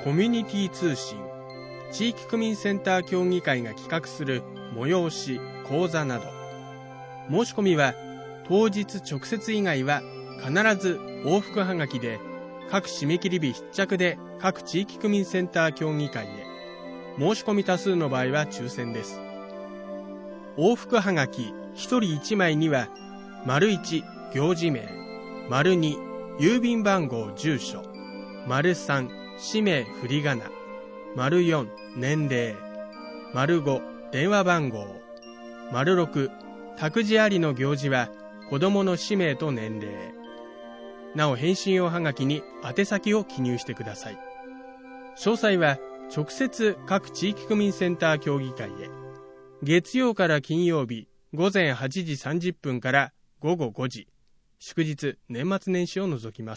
コミュニティ通信、地域区民センター協議会が企画する催し、講座など、申し込みは当日直接以外は必ず往復はがきで、各締め切り日必着で各地域区民センター協議会へ。申し込み多数の場合は抽選です。往復はがき1人1枚には、丸1、行事名、丸2、郵便番号住所、丸3、氏名振り仮名、丸4、年齢、丸5、電話番号、丸6、託児ありの行事は子供の氏名と年齢。なお返信用はがきに宛先を記入してください。詳細は直接各地域区民センター協議会へ。月曜から金曜日午前8時30分から午後5時、祝日年末年始を除きます。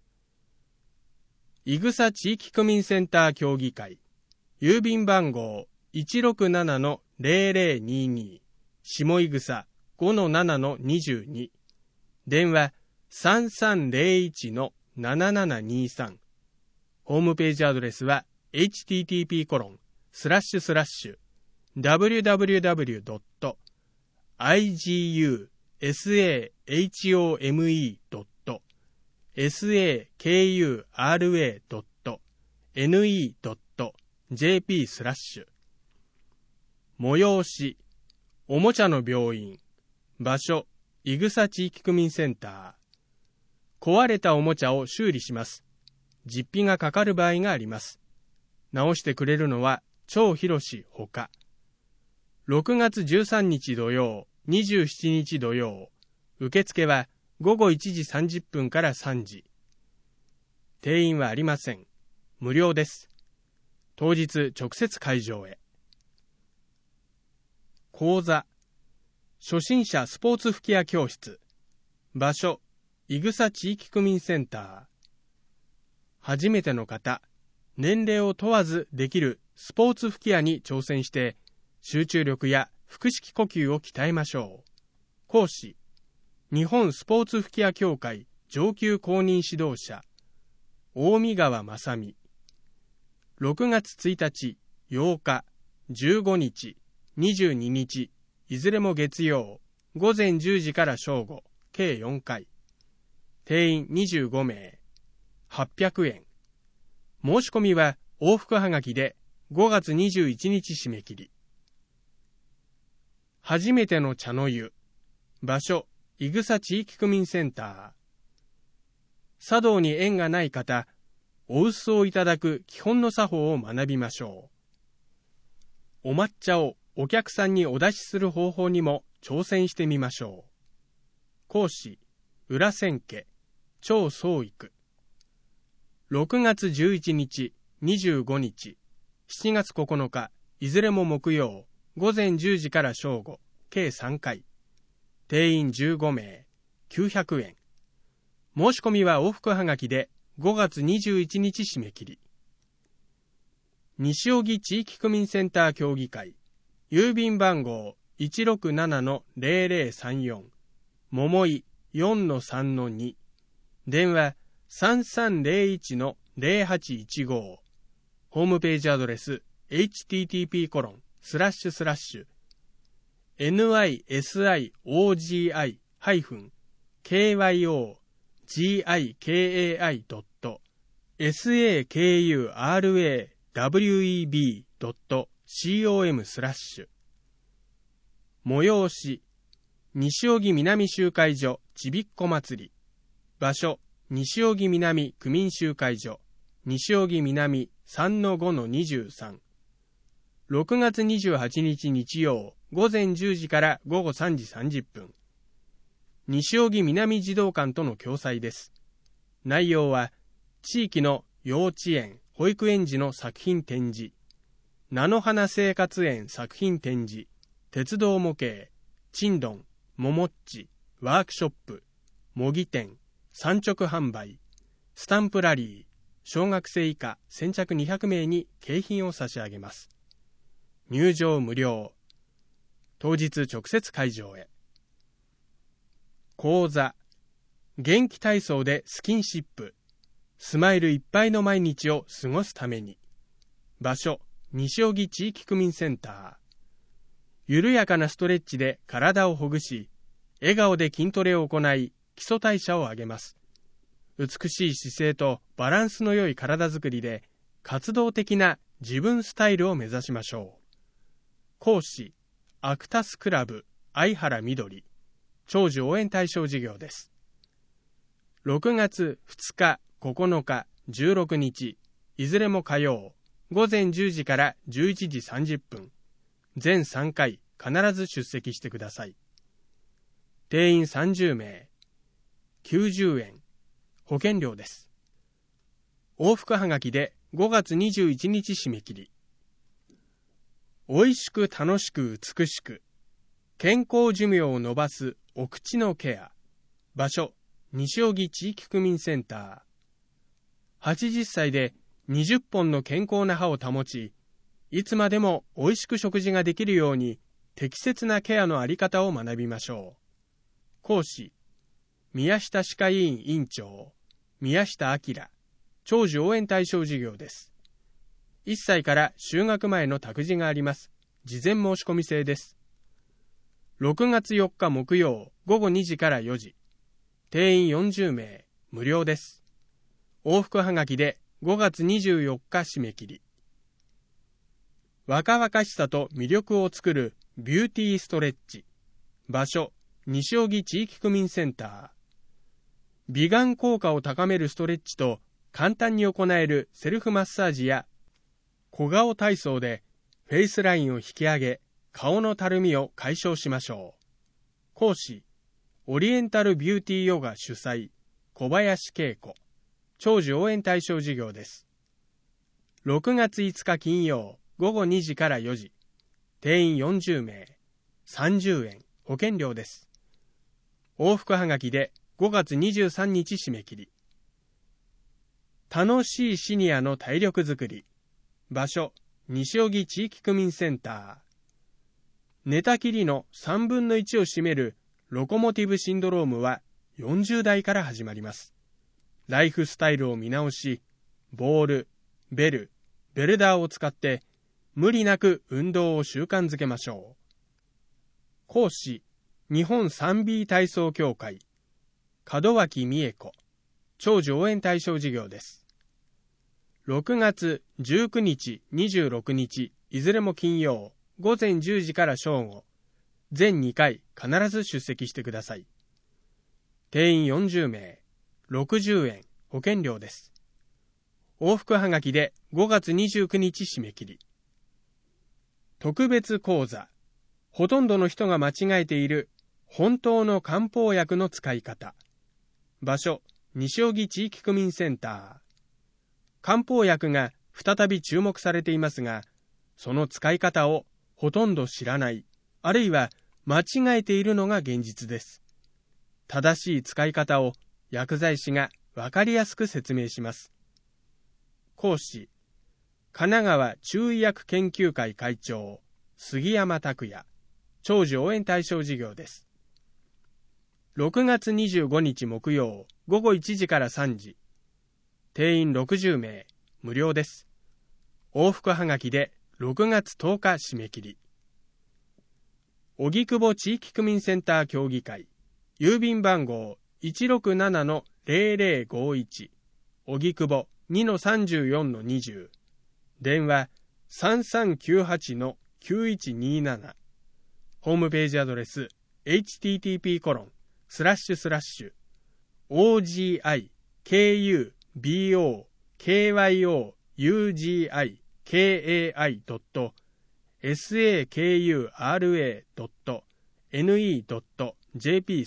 いぐさ地域区民センター協議会、郵便番号 167-0022、下いぐさ 5-7-22、電話 3301-7723。ホームページアドレスは http://www.isahome.sakura.ne.jp/ 催し、おもちゃの病院、場所、いぐさ地域区民センター。壊れたおもちゃを修理します。実費がかかる場合があります。直してくれるのは張博ほか。6月13日土曜、27日土曜。受付は午後1時30分から3時。定員はありません。無料です。当日直接会場へ。講座、初心者スポーツ吹き矢教室。場所、いぐさ地域区民センター。初めての方、年齢を問わずできるスポーツ吹き矢に挑戦して集中力や腹式呼吸を鍛えましょう。講師、日本スポーツ吹き矢協会上級公認指導者、大見川正美。6月1日、8日、15日、22日、いずれも月曜、午前10時から正午、計4回。定員25名。800円。申し込みは往復はがきで5月21日締め切り。初めての茶の湯。場所、いぐさ地域区民センター。茶道に縁がない方、お臼をいただく基本の作法を学びましょう。お抹茶をお客さんにお出しする方法にも挑戦してみましょう。講師、裏千家、張宗育。6月11日、25日、7月9日、いずれも木曜、午前10時から正午、計3回。定員15名、900円。申し込みは往復はがきで5月21日締め切り。西荻地域区民センター協議会、郵便番号 167-0034、桃井 4-3-2、電話 3301-0815。ホームページアドレス http://nisig-kyogi-sakura-web.com/ 催し、西荻南集会所ちびっこ祭り。場所、西荻南区民集会所、西荻南 3-5-23。6月28日日曜、午前10時から午後3時30分。西荻南児童館との共催です。内容は、地域の幼稚園、保育園児の作品展示、菜の花生活園作品展示、鉄道模型、ちんどん、ももっち、ワークショップ、模擬店、産直販売、スタンプラリー、小学生以下先着200名に景品を差し上げます。入場無料。当日直接会場へ。講座、元気体操でスキンシップ。 スマイルいっぱいの毎日を過ごすために。場所、西荻地域区民センター。緩やかなストレッチで体をほぐし、笑顔で筋トレを行い、基礎代謝を上げます。美しい姿勢とバランスの良い体づくりで、活動的な自分スタイルを目指しましょう。講師、アクタスクラブ相原みどり、長寿応援対象事業です。6月2日、9日、16日、いずれも火曜、午前10時から11時30分、全3回必ず出席してください。定員30名、90円、保険料です。往復はがきで5月21日締め切り。おいしく楽しく美しく、健康寿命を伸ばすお口のケア。場所、西荻地域区民センター。80歳で20本の健康な歯を保ち、いつまでもおいしく食事ができるように適切なケアのあり方を学びましょう。講師、宮下歯科医院院長、宮下明、長寿応援対象事業です。1歳から就学前の託児があります。事前申し込み制です。6月4日木曜午後2時から4時。定員40名、無料です。往復はがきで5月24日締め切り。若々しさと魅力を作るビューティーストレッチ。場所、西荻地域区民センター。美顔効果を高めるストレッチと簡単に行えるセルフマッサージや小顔体操でフェイスラインを引き上げ、顔のたるみを解消しましょう。講師、オリエンタルビューティーヨガ主催、小林恵子、長寿応援対象事業です。6月5日金曜午後2時から4時。定員40名、30円、保険料です。往復はがきで5月23日締め切り。楽しいシニアの体力づくり。場所、西荻地域区民センター。寝たきりの3分の1を占めるロコモティブシンドロームは40代から始まります。ライフスタイルを見直し、ボール、ベル、ベルダーを使って無理なく運動を習慣づけましょう。講師、日本 3B 体操協会、門脇美恵子、長寿応援対象事業です。6月19日、26日、いずれも金曜、午前10時から正午、全2回必ず出席してください。定員40名、60円、保険料です。往復はがきで5月29日締め切り。特別講座、ほとんどの人が間違えている本当の漢方薬の使い方。場所、西荻地域区民センター。漢方薬が再び注目されていますが、その使い方をほとんど知らない、あるいは間違えているのが現実です。正しい使い方を薬剤師がわかりやすく説明します。講師、神奈川中医薬研究会会長、杉山拓也、長寿応援対象事業です。6月25日木曜午後1時から3時。定員60名、無料です。往復はがきで6月10日締め切り。荻窪地域区民センター協議会、郵便番号 167-0051、荻窪 2-34-20、電話 3398-9127、ホームページアドレス http://ogikuyokara.sakura.ne.jp/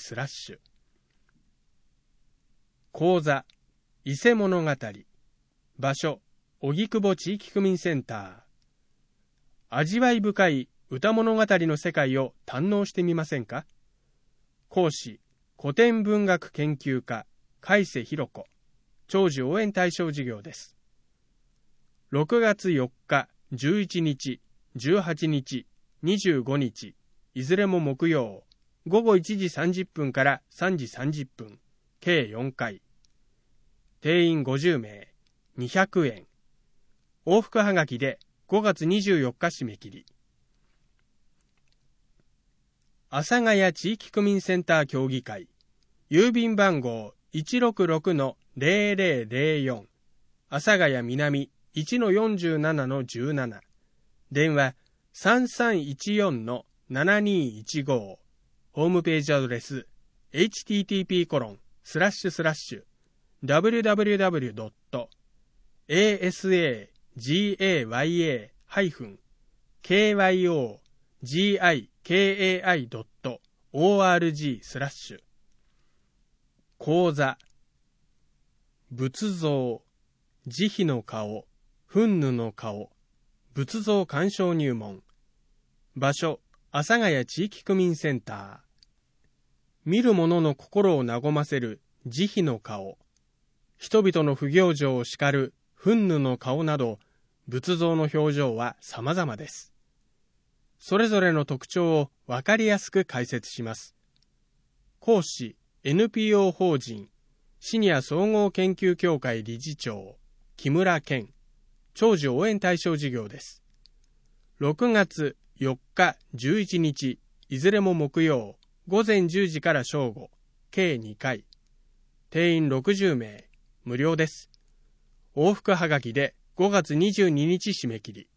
講座、伊勢物語。場所、荻窪地域区民センター。味わい深い歌物語の世界を堪能してみませんか？講師、古典文学研究家、海瀬弘子、長寿応援対象事業です。6月4日、11日、18日、25日、いずれも木曜、午後1時30分から3時30分、計4回。 定員50名、200円。往復はがきで5月24日締め切り。阿佐ヶ谷地域区民センター協議会、郵便番号 166-0004、阿佐ヶ谷南 1-47-17、電話 3314-7215、ホームページアドレス http://www.asagaya-kyogikai.org/ 講座、仏像、慈悲の顔、憤怒の顔、仏像鑑賞入門。場所、阿佐ヶ谷地域区民センター。見る者の心を和ませる慈悲の顔、人々の不行情を叱る憤怒の顔など、仏像の表情は様々です。それぞれの特徴をわかりやすく解説します。講師、NPO 法人シニア総合研究協会理事長、木村健、長寿応援対象事業です。6月4日、11日、いずれも木曜、午前10時から正午、計2回。定員60名、無料です。往復はがきで5月22日締め切り。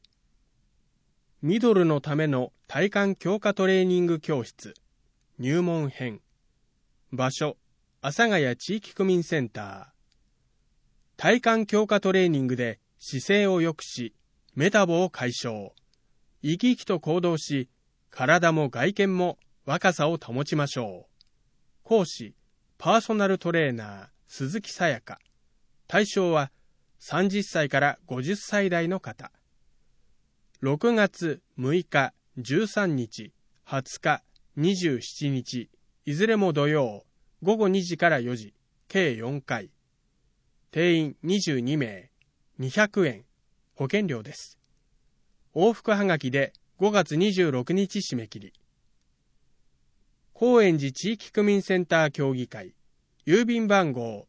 ミドルのための体幹強化トレーニング教室、入門編。場所、阿佐ヶ谷地域区民センター。体幹強化トレーニングで姿勢を良くし、メタボを解消。生き生きと行動し、体も外見も若さを保ちましょう。講師、パーソナルトレーナー、鈴木さやか。対象は30歳から50歳代の方。6月6日、13日、20日、27日、いずれも土曜、午後2時から4時、計4回。定員22名、200円、保険料です。往復はがきで5月26日締め切り。高円寺地域区民センター協議会、郵便番号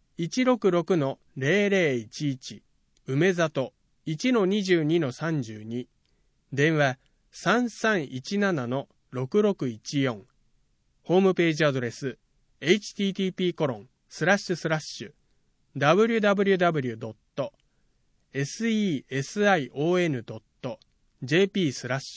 166-0011、梅里 1-22-32、電話 3317-6614、ホームページアドレス http://www.sesion.jp/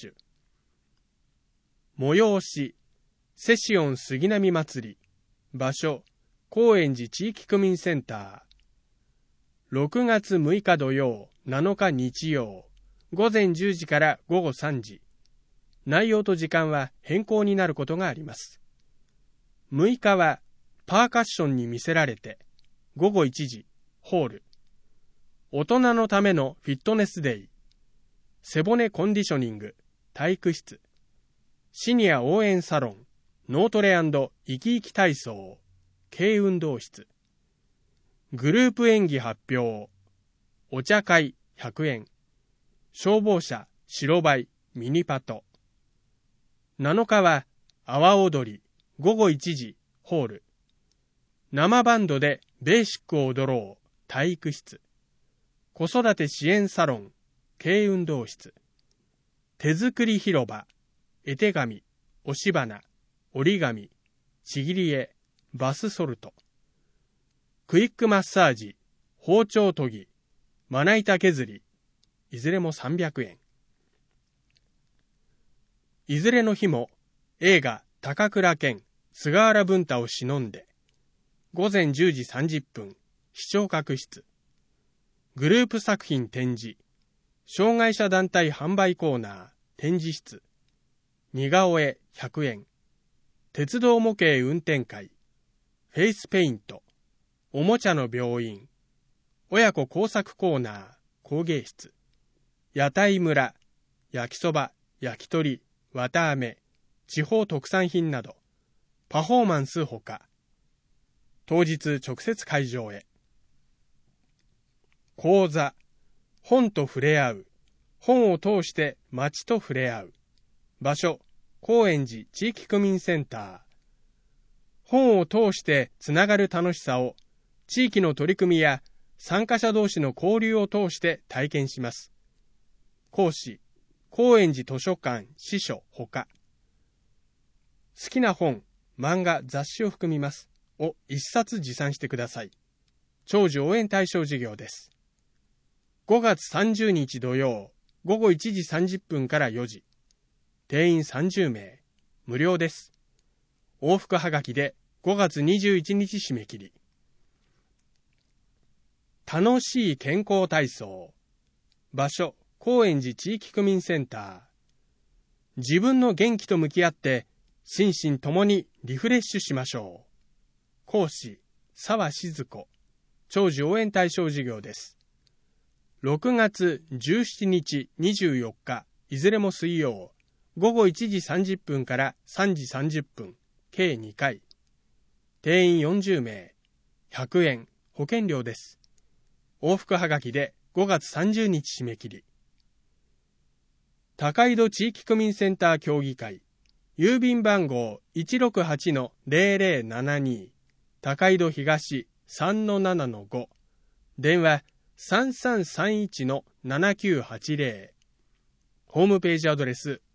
催し、セシオン杉並祭り。場所、高円寺地域区民センター。6月6日土曜、7日日曜、午前10時から午後3時。内容と時間は変更になることがあります。6日はパーカッションに魅せられて、午後1時、ホール。大人のためのフィットネスデイ。背骨コンディショニング、体育室。シニア応援サロン、脳トレ&生き生き体操、軽運動室。グループ演技発表。お茶会100円。消防車、白バイ、ミニパト。7日は阿波踊り、午後1時、ホール。生バンドでベーシックを踊ろう、体育室。子育て支援サロン、軽運動室。手作り広場、絵手紙、押し花、折り紙、ちぎり絵、バスソルト。クイックマッサージ、包丁研ぎ、まな板削り、いずれも300円。いずれの日も映画高倉健、菅原文太を偲んで、午前10時30分、視聴覚室。グループ作品展示、障害者団体販売コーナー、展示室。似顔絵100円。鉄道模型運転会。フェイスペイント。おもちゃの病院。親子工作コーナー、工芸室。屋台村。焼きそば、焼き鳥、綿あめ、地方特産品など。パフォーマンスほか。当日直接会場へ。講座。本と触れ合う。本を通して街と触れ合う。場所、高円寺地域区民センター。本を通してつながる楽しさを地域の取り組みや参加者同士の交流を通して体験します。講師、高円寺図書館司書ほか。好きな本、漫画、雑誌を含みますを1冊持参してください。長寿応援対象事業です。5月30日土曜、午後1時30分から4時。定員30名、無料です。往復はがきで5月21日締め切り。楽しい健康体操。場所、高円寺地域区民センター。自分の元気と向き合って心身ともにリフレッシュしましょう。講師、澤静子。長寿応援対象事業です。6月17日、24日、いずれも水曜、午後1時30分から3時30分、計2回。定員40名、100円、保険料です。往復はがきで5月30日締め切り。高井戸地域区民センター協議会、郵便番号 168-0072、高井戸東 3-7-5、電話 3331-7980、ホームページアドレス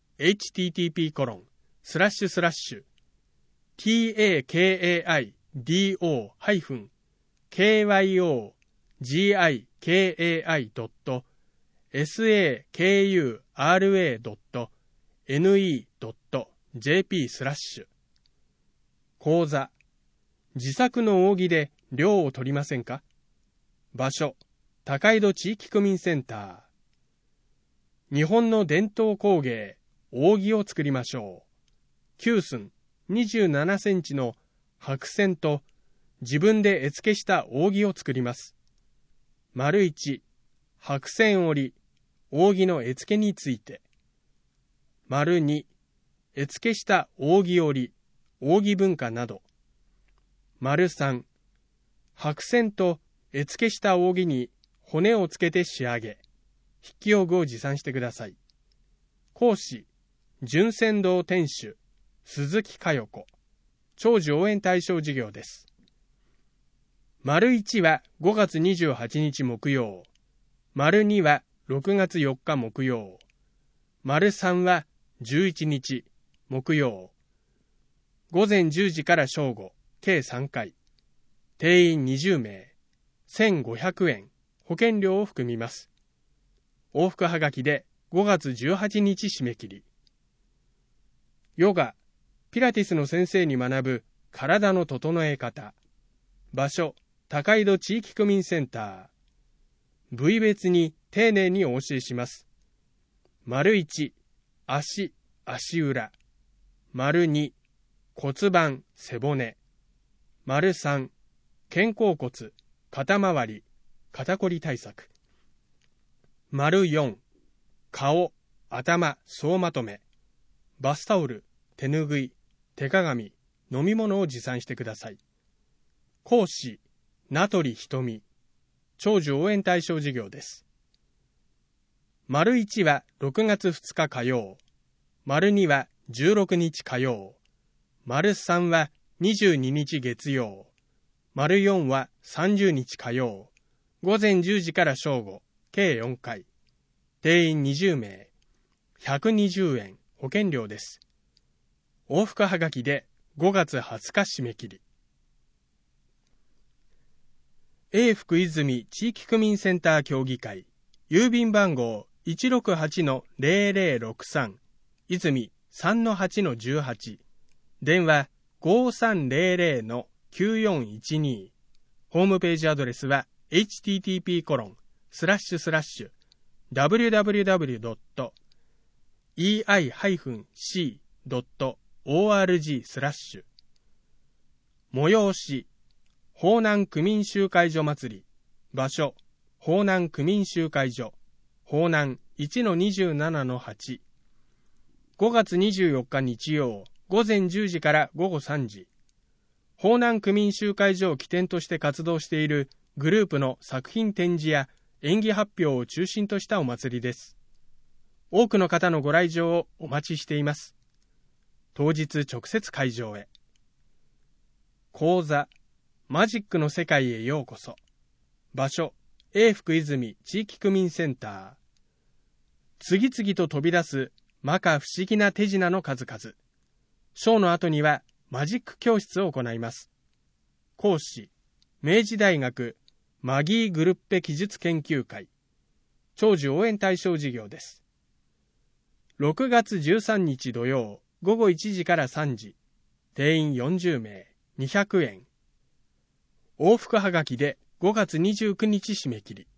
takaido-sakura.ne.jp/講座、自作の扇で涼を取りませんか？場所、高井戸地域区民センター。日本の伝統工芸、扇を作りましょう。9寸27センチの白線と自分で絵付けした扇を作ります。丸1、白線折り、扇の絵付けについて。丸2、絵付けした扇折り、扇文化など。丸3、白線と絵付けした扇に骨をつけて仕上げ、筆記用具を持参してください。講師、順仙堂店主、鈴木佳代子。長寿応援対象事業です。丸1は5月28日木曜。丸2は6月4日木曜。丸3は11日木曜。午前10時から正午、計3回。定員20名。1500円。保険料を含みます。往復はがきで5月18日締め切り。ヨガ、ピラティスの先生に学ぶ体の整え方。場所、高井戸地域区民センター。部位別に丁寧にお教えします。丸1、足、足裏。丸2、骨盤、背骨。丸3、肩甲骨、肩周り、肩こり対策。丸4、顔、頭、総まとめ。バスタオル、手ぬぐい、手鏡、飲み物を持参してください。講師、名取瞳。長寿応援対象事業です。丸1は6月2日火曜。丸2は16日火曜。丸3は22日月曜。丸4は30日火曜。午前10時から正午、計4回。定員20名。120円、保険料です。往復はがきで5月20日締め切り。永福泉地域区民センター協議会、郵便番号 168-0063、泉 3-8-18、電話 5300-9412、ホームページアドレスは http://www.ei-c.org/ 催し、方南区民集会所祭り。場所、方南区民集会所。方南 1-27-8。5月24日日曜、午前10時から午後3時。方南区民集会所を起点として活動しているグループの作品展示や演技発表を中心としたお祭りです。多くの方のご来場をお待ちしています。当日直接会場へ。講座、 マジックの世界へようこそ。場所、永福泉地域区民センター。次々と飛び出す摩訶不思議な手品の数々。ショーの後にはマジック教室を行います。講師、明治大学マギー・グルッペ技術研究会。長寿応援対象事業です。6月13日土曜午後1時から3時。定員40名、200円。往復はがきで5月29日締め切り。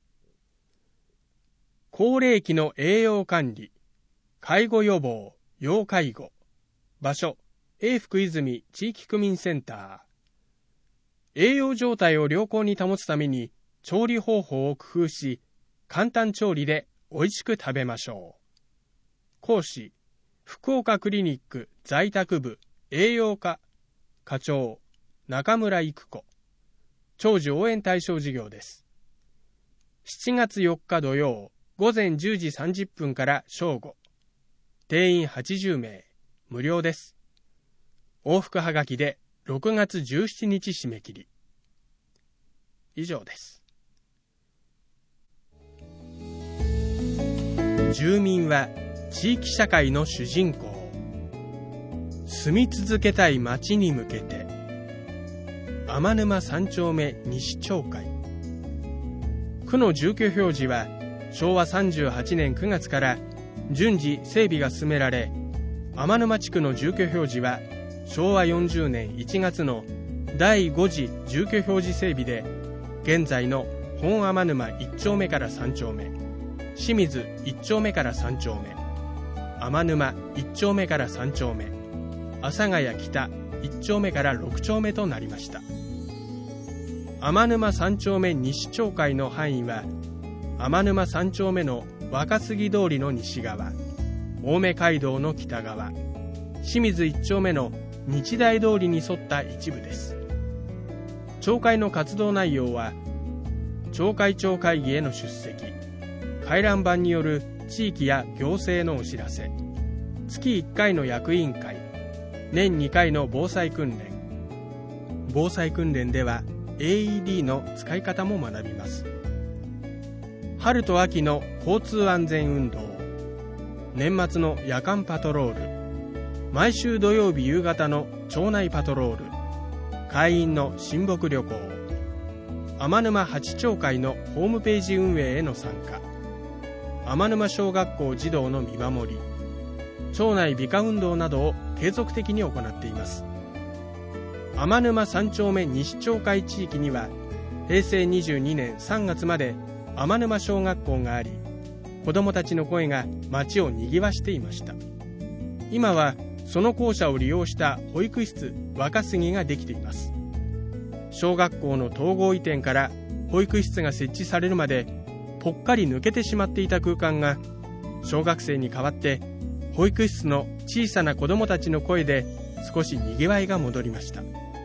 高齢期の栄養管理、介護予防、要介護。場所、永福泉地域区民センター。栄養状態を良好に保つために調理方法を工夫し、簡単調理で美味しく食べましょう。講師、福岡クリニック在宅部栄養科課長、中村育子。長寿応援対象事業です。7月4日土曜午前10時30分から正午。定員80名、無料です。往復はがきで6月17日締め切り。以上です。住民は地域社会の主人公。住み続けたい町に向けて。天沼3丁目西町会。区の住居表示は昭和38年9月から順次整備が進められ、天沼地区の住居表示は昭和40年1月の第5次住居表示整備で、現在の本天沼1丁目から3丁目、清水1丁目から3丁目、天沼1丁目から3丁目、阿佐ヶ谷北1丁目から6丁目となりました。天沼3丁目西町会の範囲は、天沼3丁目の若杉通りの西側、青梅街道の北側、清水1丁目の日大通りに沿った一部です。町会の活動内容は、町会長会議への出席、回覧板による地域や行政のお知らせ、月1回の役員会、年2回の防災訓練。防災訓練では AED の使い方も学びます。春と秋の交通安全運動、年末の夜間パトロール、毎週土曜日夕方の町内パトロール、会員の親睦旅行、天沼八町会のホームページ運営への参加、天沼小学校児童の見守り、町内美化運動などを継続的に行っています。天沼3丁目西町会地域には、平成22年3月まで天沼小学校があり、子どもたちの声が町をにぎわしていました。今はその校舎を利用した保育室若杉ができています。小学校の統合移転から保育室が設置されるまで、ぽっかり抜けてしまっていた空間が、小学生に代わって保育室の小さな子どもたちの声で少しにぎわいが戻りました。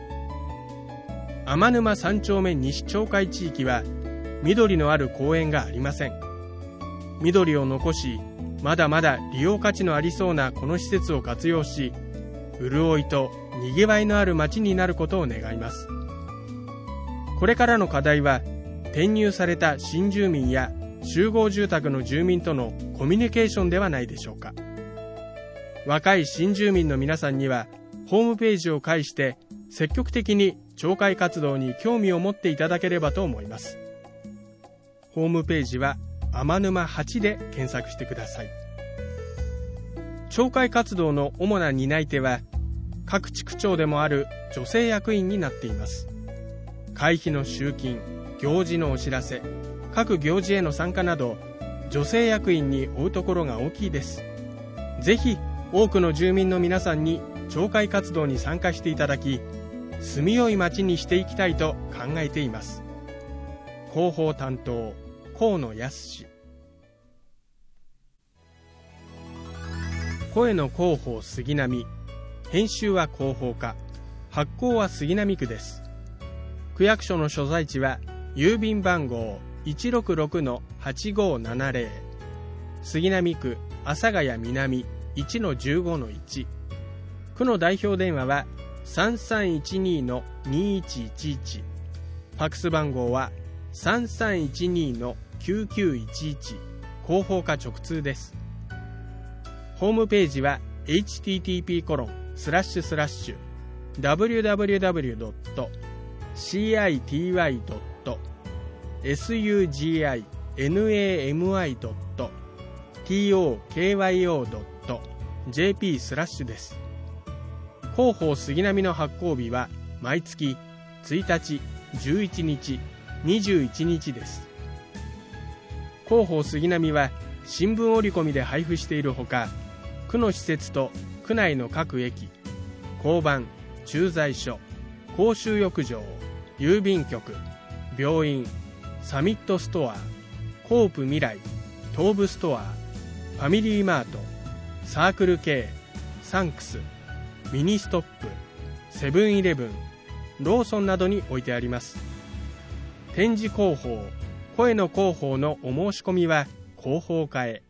天沼3丁目西町会地域は緑のある公園がありません。緑を残し、まだまだ利用価値のありそうなこの施設を活用し、潤いとにぎわいのある街になることを願います。これからの課題は、転入された新住民や集合住宅の住民とのコミュニケーションではないでしょうか。若い新住民の皆さんには、ホームページを介して積極的に町会活動に興味を持っていただければと思います。ホームページは天沼8で検索してください。町会活動の主な担い手は、各地区長でもある女性役員になっています。会費の集金、行事のお知らせ、各行事への参加など、女性役員に負うところが大きいです。ぜひ多くの住民の皆さんに町会活動に参加していただき、住みよい町にしていきたいと考えています。広報担当、河野康。声の広報杉並、編集は広報課、発行は杉並区です。区役所の所在地は郵便番号 166-8570、 杉並区阿佐ヶ谷南 1-15-1。 区の代表電話は 3312-2111 ファックス番号は 3312-9911 広報課直通です。ホームページは http://www.city.sugimyo.tokyo.jp/ です。広報杉並の発行日は毎月1日、11日、21日です。広報杉並は新聞折り込みで配布しているほか、区の施設と区内の各駅、交番、駐在所、公衆浴場、郵便局、病院、サミットストア、コープ未来、東武ストア、ファミリーマート、サークル K、サンクス、ミニストップ、セブンイレブン、ローソンなどに置いてあります。展示広報、声の広報のお申し込みは広報課へ。